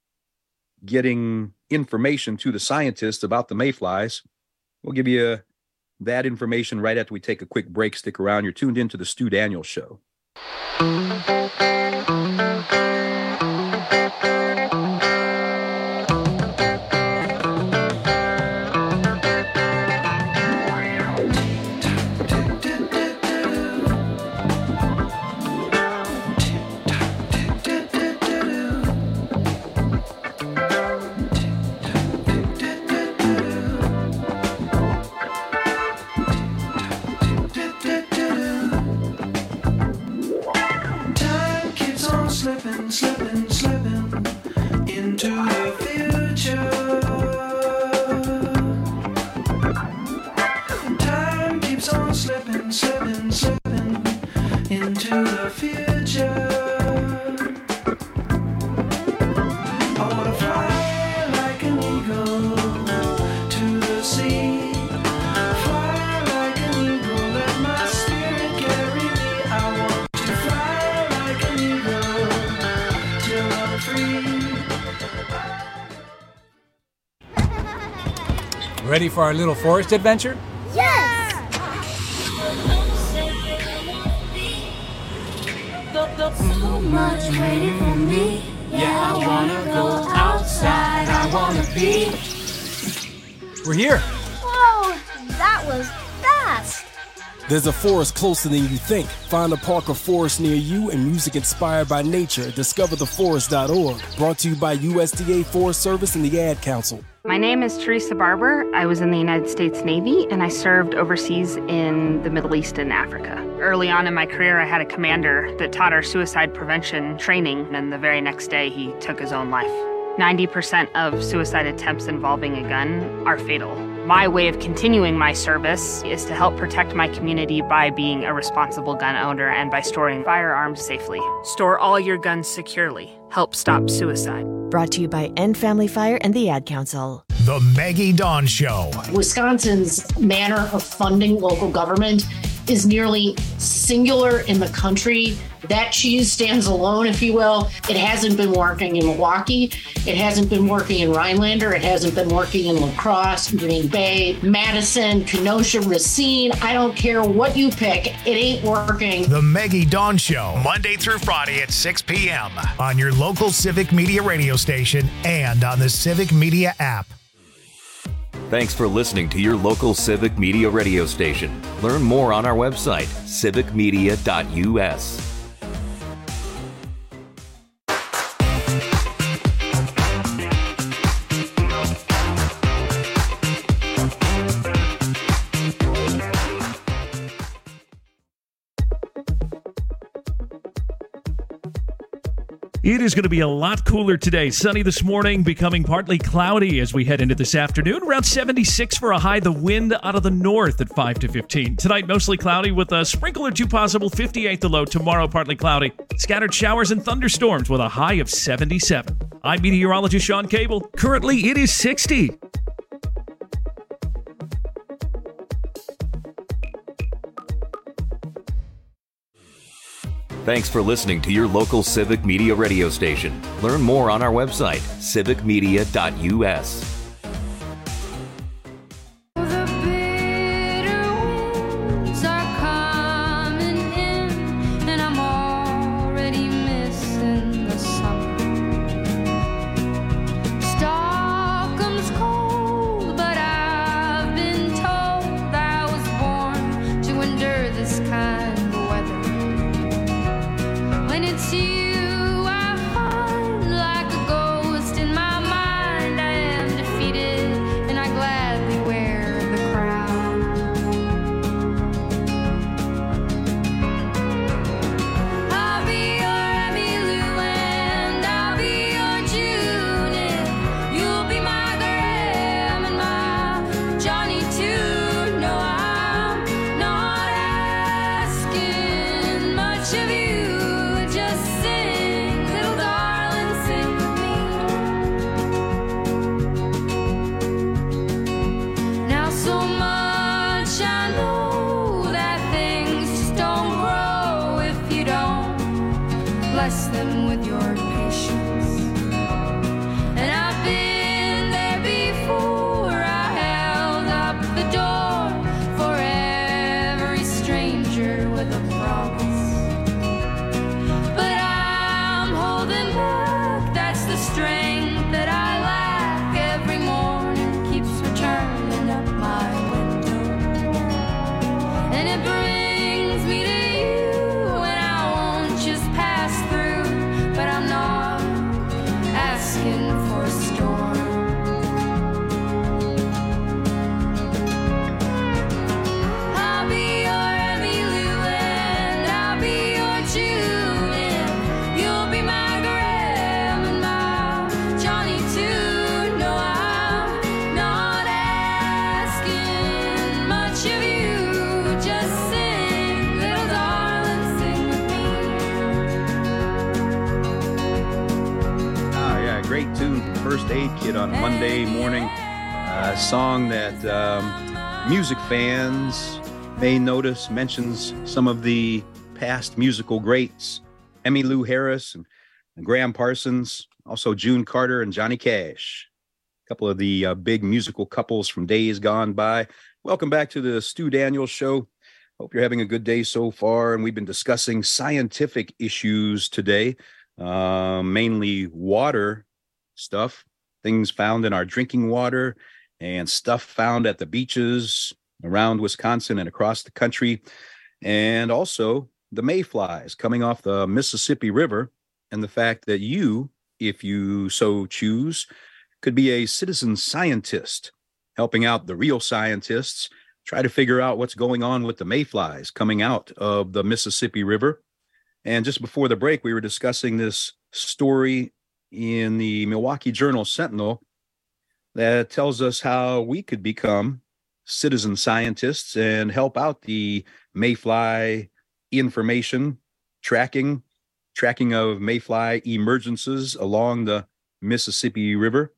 getting information to the scientists about the mayflies, we'll give you that information right after we take a quick break. Stick around. You're tuned into the Stu Daniels Show. Slipping, slipping, slipping into the future. Time keeps on slipping, slipping, slipping into the future. I wanna fly like an eagle to the sea. Fly like an eagle, let my spirit carry me. I want to fly like an eagle till I'm free. Ready for our little forest adventure? Yes! So much waiting for me. Yeah, I wanna go outside. I wanna be. We're here. Whoa, that was fast. There's a forest closer than you think. Find a park or forest near you and music inspired by nature at discover the forest dot org. Brought to you by U S D A Forest Service and the Ad Council. My name is Teresa Barber. I was in the United States Navy and I served overseas in the Middle East and Africa. Early on in my career, I had a commander that taught our suicide prevention training, and the very next day he took his own life. ninety percent of suicide attempts involving a gun are fatal. My way of continuing my service is to help protect my community by being a responsible gun owner and by storing firearms safely. Store all your guns securely. Help stop suicide. Brought to you by End Family Fire and the Ad Council. The Maggie Dawn Show. Wisconsin's manner of funding local government is nearly singular in the country. That cheese stands alone, if you will. It hasn't been working in Milwaukee. It hasn't been working in Rhinelander. It hasn't been working in La Crosse, Green Bay, Madison, Kenosha, Racine. I don't care what you pick. It ain't working. The Maggie Dawn Show, Monday through Friday at six p.m. on your local Civic Media radio station and on the Civic Media app. Thanks for listening to your local Civic Media radio station. Learn more on our website, civic media dot u s. It is going to be a lot cooler today. Sunny this morning, becoming partly cloudy as we head into this afternoon. Around seventy-six for a high. The wind out of the north at five to fifteen. Tonight, mostly cloudy with a sprinkle or two possible. fifty-eight the low. Tomorrow, partly cloudy. Scattered showers and thunderstorms with a high of seventy-seven. I'm meteorologist Sean Cable. Currently, it is sixty. Thanks for listening to your local Civic Media radio station. Learn more on our website, civic media dot u s. On a Monday morning, a song that um, music fans may notice mentions some of the past musical greats, Emmylou Harris and, and Graham Parsons, also June Carter and Johnny Cash, a couple of the uh, big musical couples from days gone by. Welcome back to the Stu Daniels Show. Hope you're having a good day so far, and we've been discussing scientific issues today, uh, mainly water stuff. Things found in our drinking water and stuff found at the beaches around Wisconsin and across the country. And also the mayflies coming off the Mississippi River, and the fact that you, if you so choose, could be a citizen scientist, helping out the real scientists, try to figure out what's going on with the mayflies coming out of the Mississippi River. And just before the break, we were discussing this story in the Milwaukee Journal Sentinel that tells us how we could become citizen scientists and help out the mayfly information tracking, tracking of mayfly emergences along the Mississippi River.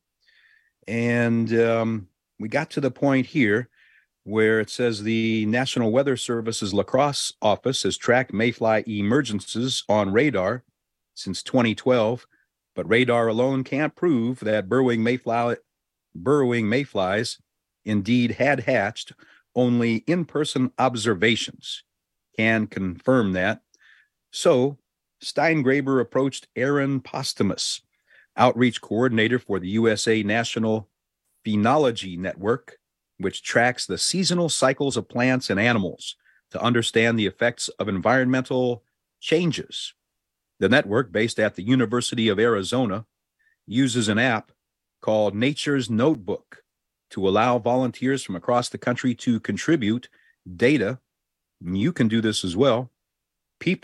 And um, we got to the point here where it says the National Weather Service's La Crosse office has tracked mayfly emergencies on radar since twenty twelve. But radar alone can't prove that burrowing mayfly, burrowing mayflies indeed had hatched. Only in-person observations can confirm that. So Steingraber approached Aaron Postumus, outreach coordinator for the U S A National Phenology Network, which tracks the seasonal cycles of plants and animals, to understand the effects of environmental changes. The network, based at the University of Arizona, uses an app called Nature's Notebook to allow volunteers from across the country to contribute data. You can do this as well. People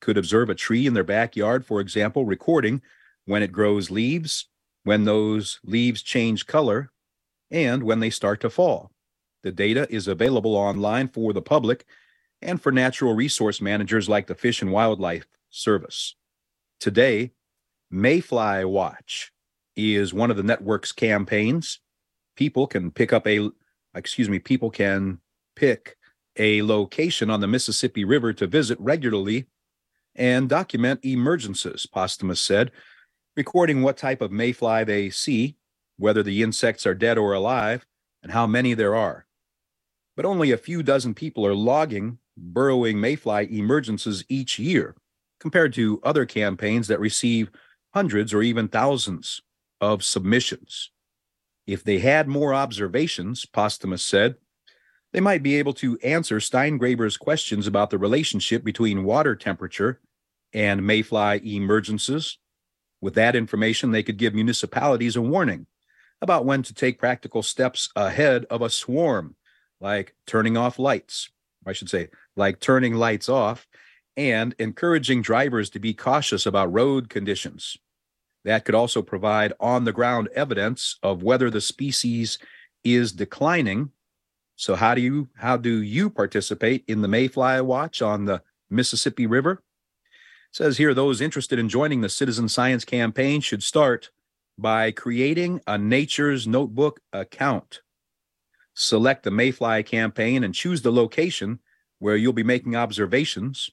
could observe a tree in their backyard, for example, recording when it grows leaves, when those leaves change color, and when they start to fall. The data is available online for the public and for natural resource managers like the Fish and Wildlife Service. Today, Mayfly Watch is one of the network's campaigns. People can pick up a, excuse me, people can pick a location on the Mississippi River to visit regularly and document emergencies, Posthumus said, recording what type of mayfly they see, whether the insects are dead or alive, and how many there are. But only a few dozen people are logging burrowing mayfly emergencies each year, compared to other campaigns that receive hundreds or even thousands of submissions. If they had more observations, Posthumus said, they might be able to answer Steingraber's questions about the relationship between water temperature and mayfly emergencies. With that information, they could give municipalities a warning about when to take practical steps ahead of a swarm, like turning off lights, I should say, like turning lights off, and encouraging drivers to be cautious about road conditions. That could also provide on-the-ground evidence of whether the species is declining. So how do you how do you participate in the Mayfly Watch on the Mississippi River? It says here those interested in joining the citizen science campaign should start by creating a Nature's Notebook account. Select the Mayfly campaign and choose the location where you'll be making observations.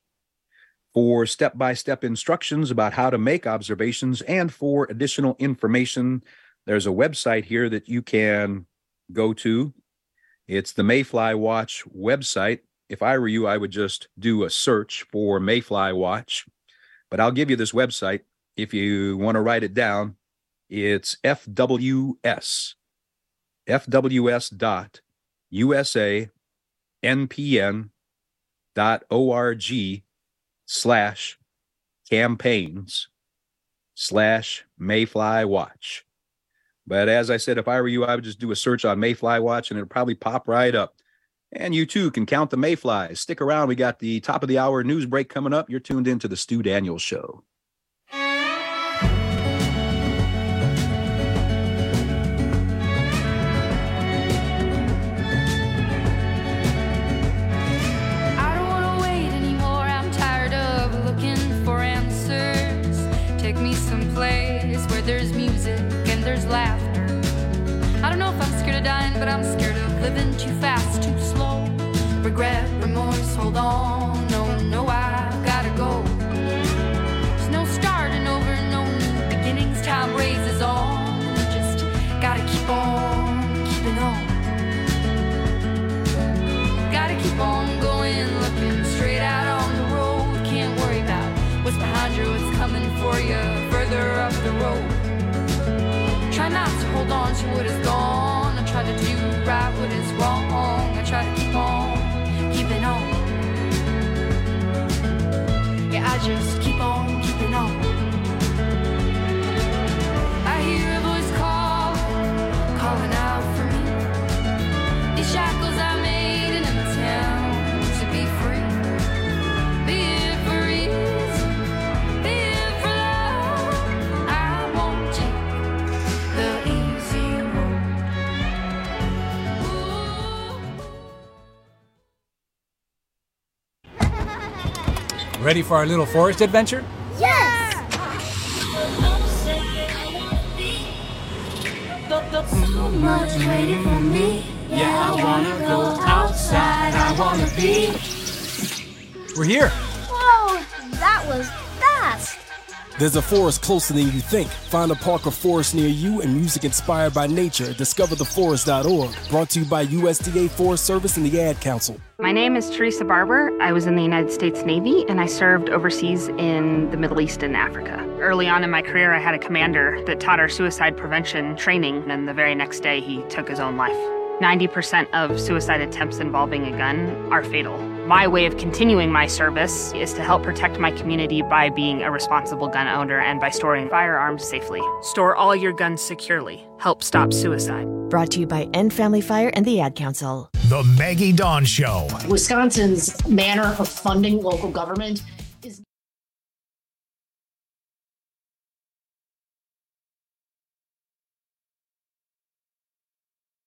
For step-by-step instructions about how to make observations and for additional information, there's a website here that you can go to. It's the Mayfly Watch website. If I were you, I would just do a search for Mayfly Watch. But I'll give you this website if you want to write it down. It's F W S. F W S dot U S A N P N dot O R G slash campaigns slash Mayfly Watch. But as I said, if I were you, I would just do a search on Mayfly Watch and it'll probably pop right up. And you too can count the mayflies. Stick around. We got the top of the hour news break coming up. You're tuned into the Stu Daniels Show. There's music and there's laughter. I don't know if I'm scared of dying, but I'm scared of living too fast, too slow. Regret, remorse, hold on. No, no, I've gotta go. There's no starting over, no new beginnings. Time raises on. Just gotta keep on keeping on. Gotta keep on going, looking straight out on the road. Can't worry about what's behind you, what's coming for you further up the road. Try not to hold on to what is gone. I try to do right what is wrong. I try to keep on keeping on. Yeah, I just keep on keeping on. I hear a voice call, calling out for me. These shackles I made in a town to be free. Be it for ease, be it for love. I won't take the easy road. Ready for our little forest adventure? Yes! So much waiting for me. Yeah, I wanna go outside. I wanna be. We're here. Whoa, that was fast. There's a forest closer than you think. Find a park or forest near you and music inspired by nature at discover the forest dot org. Brought to you by U S D A Forest Service and the Ad Council. My name is Teresa Barber. I was in the United States Navy and I served overseas in the Middle East and Africa. Early on in my career, I had a commander that taught our suicide prevention training, and the very next day he took his own life. ninety percent of suicide attempts involving a gun are fatal. My way of continuing my service is to help protect my community by being a responsible gun owner and by storing firearms safely. Store all your guns securely. Help stop suicide. Brought to you by End Family Fire and the Ad Council. The Maggie Dawn Show. Wisconsin's manner of funding local government